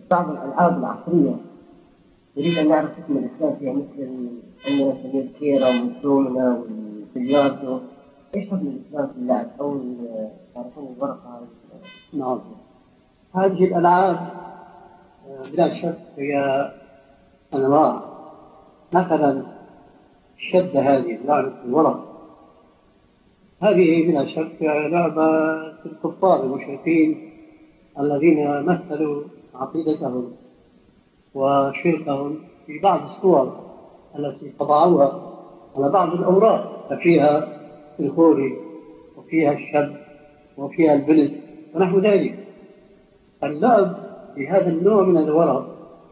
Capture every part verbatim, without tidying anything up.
بعض الألعاب العصرية نريد أن نعرف حكم الإسلام فيها، مثل عندنا سبيل الكيرة والدومنة والبلياردو. إيش حكم الإسلام في اللعب أو تعرفون الورقة؟ نعم، هذه الألعاب بلا شك هي أنواع. مثلا الشدة، هذه لعبة الورق، هذه بلا شك لعبة الكفار المشركين الذين مثلوا عقيدتهم وشركهم في بعض الصور التي طبعوها على بعض الأوراق، ففيها الخوري وفيها الشب وفيها البلد ونحو ذلك. اللعب في هذا النوع من الورق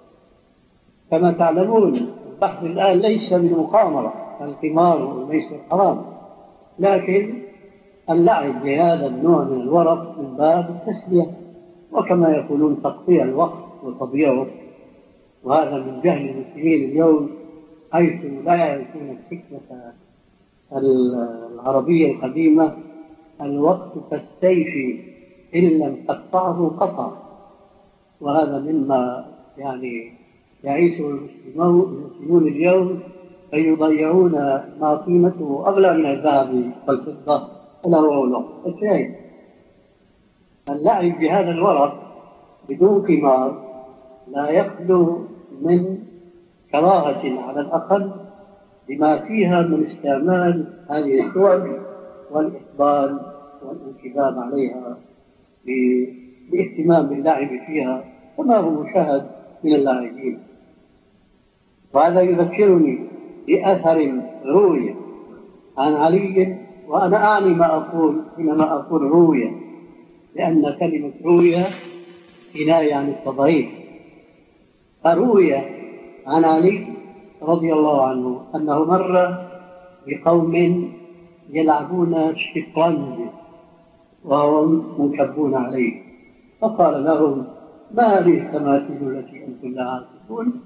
كما تعلمون البحث الآن ليس من مقامرة القمار والميسر حرام، لكن اللعب بهذا النوع من الورق من باب التسلية، وكما يقولون تقضيع الوقت وتضييعه. وهذا من جهل المسلمين اليوم، حيث لا يعرفون الحكمة العربية القديمة: الوقت كالسيف إن لم تقطعه قطع. وهذا مما يعني يعيشه المسلمون اليوم، فيضيعون ما قيمته أغلى من الذهب والفضة، ألا هو الوقت. الشاهد اللعب بهذا الورق بدون قمار لا يخلو من كراهة على الأقل بما فيها من استعمال هذه الصور والإقبال والانكباب عليها باهتمام باللعب فيها كما هو مشاهد من اللاعبين. وهذا يذكرني بأثر روي عن علي، وأنا أعني ما أقول حينما أقول روية، لأن كلمة روية كناية عن التضعيف. فروي عن علي رضي الله عنه أنه مر بقوم يلعبون الشطرنج وهم منكبون عليه، فقال لهم: ما هذه التماثيل التي أنتم لا عارفون؟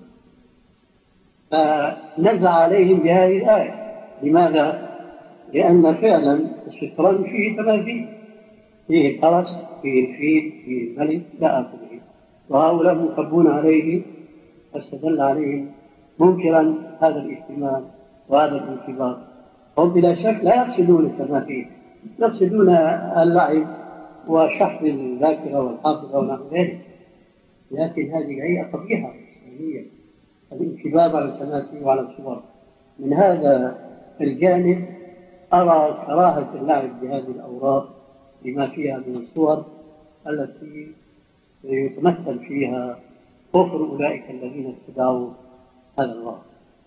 فنزع عليهم بهذه الآية. لماذا؟ لأن فعلا الشطرنج فيه تماثيل، فيه الفرس، فيه الفيل، فيه الملك، لا آخره، وهؤلاء منكبون عليه، فاستدل عليهم منكرا هذا الاهتمام وهذا الانكبار. هم بلا شك لا يقصدون التماثيل، يقصدون اللعب وشحذ الذاكرة والحافظة ونحو ذلك، لكن هذه هي قبيحة إسلامية، الانكباب على التماثيل وعلى الصور. من هذا الجانب أرى كراهة اللعب بهذه الأوراق لما فيها من الصور التي يتمثل فيها كفر أولئك الذين اتبعوا هذا الوقت.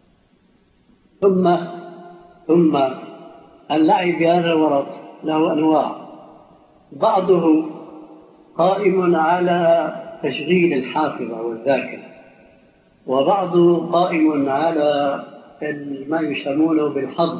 ثم ثم اللعب بهذا الورق له أنواع، بعضه قائم على تشغيل الحافظة والذاكرة، وبعضه قائم على ما يسمونه بالحظ.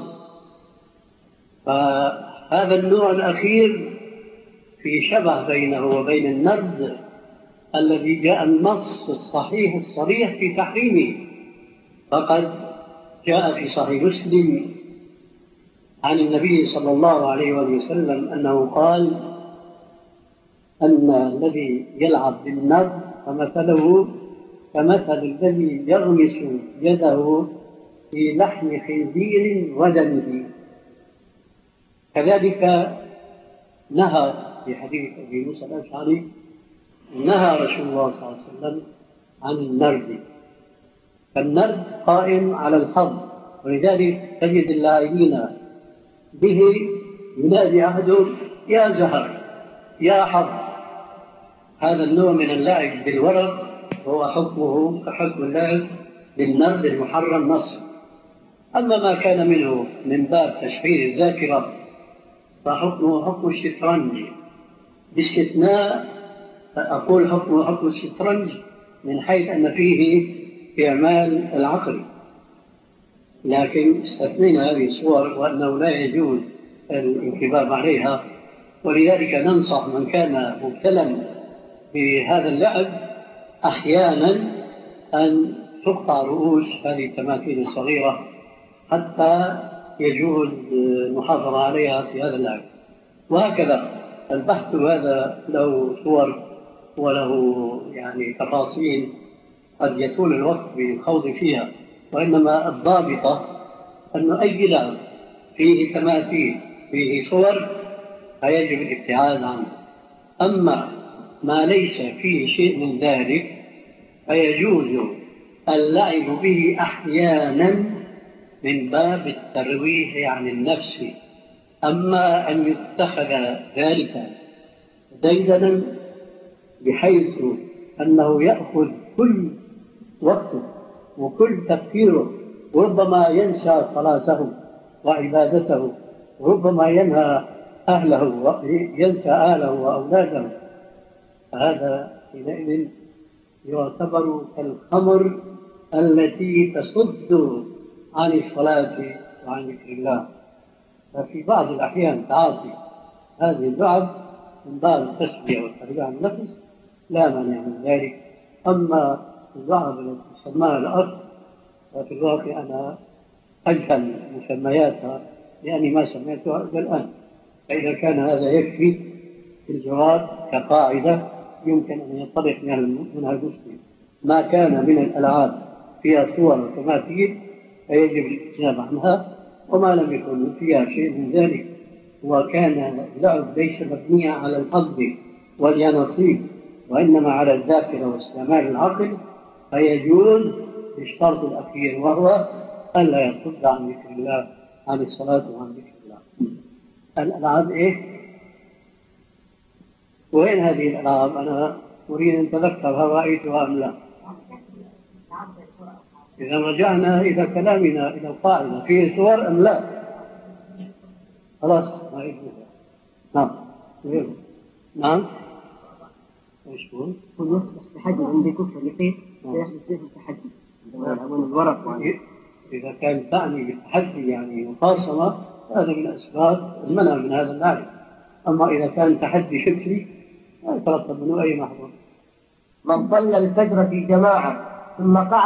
فهذا النوع الأخير في شبه بينه وبين النرد الذي جاء النص الصحيح الصريح في تحريمه. فقد جاء في صحيح مسلم عن النبي صلى الله عليه وسلم أنه قال أن الذي يلعب بالنرد فمثله كمثل الذي يغمس يده في لحم خنزير ودمه. كذلك نهى في حديث أبي موسى الأشعري، نهى رسول الله صلى الله عليه وسلم عن النرد. فالنرد قائم على الحظ، ولذلك تجد اللاعبين به ينادي أحدهم: يا زهر، يا حظ. هذا النوع من اللعب بالورق هو حكمه كحكم اللعب بالنرد المحرم نصا. أما ما كان منه من باب تشغيل الذاكرة فحكمه حكم الشطرنج، باستثناء أقول حكمه حكم الشطرنج من حيث أن فيه إعمال العقل، لكن استثنينا هذه الصور وأنه لا يجوز الانكباب عليها. ولذلك ننصح من كان مبتلا بهذا اللعب أحيانا أن تقطع رؤوس هذه التماثيل الصغيرة حتى يجوز المحافظة عليها في هذا اللعب. وهكذا البحث هذا له صور وله يعني تفاصيل قد يطول الوقت بالخوض فيها، وإنما الضابطة أن أي لعب فيه تماثيل فيه صور فيجب الابتعاد عنه. أما ما ليس فيه شيء من ذلك فيجوز اللعب به أحيانا من باب الترويح عن النفس. أما أن يتخذ ذلك ديدنا بحيث أنه يأخذ كل وقته وكل تفكيره، وربما ينسى صلاته وعبادته، وربما ينهى أهله وينسى أهله وأولاده، فهذا حينئذ يعتبر كالخمر التي تصد عن الصلاة وعن ذكر الله. ففي بعض الأحيان تعاطي هذه اللعب من باب التسلية والتربية عن النفس لا مانع من ذلك. أما اللعب التي تسمىها الأرض ففي الواقع أنا أجهل مسمياتها لأني ما سمعتها إلى الآن، فإذا كان هذا يكفي في الجواب كقاعدة يمكن أن ينطلق منها المسلم. ما كان من الألعاب فيها صور وتماثيل فيجب الاجتناب عنها، وما لم يكن فيها شيء من ذلك وكان اللعب ليس مبنيا على الحظ واليانصيب وإنما على الذاكرة واستعمال العقل فيجوز بالشرط الأخير وهو ألا يصد عن ذكر الله عن الصلاة وعن ذكر الله. الألعاب إيه؟ وين هذه الألعاب؟ أنا أريد أن أتذكرها رأيتها أم لا. إذا رجعنا إلى كلامنا إلى القاعدة فيه صور أم لا؟ خلاص ما يجوز. نعم نعم ايش هو؟ هو يصبح تحدي عندي كفر يقين ويحدث فيه التحدي عندما الورق. إذا كان تعني بالتحدي يعني مخاصمة هذا من أسباب المنع من هذا اللعب. أما إذا كان تحدي فكري لا يترتب منه أي محظور. من صلى الفجر في جماعة ثم قعد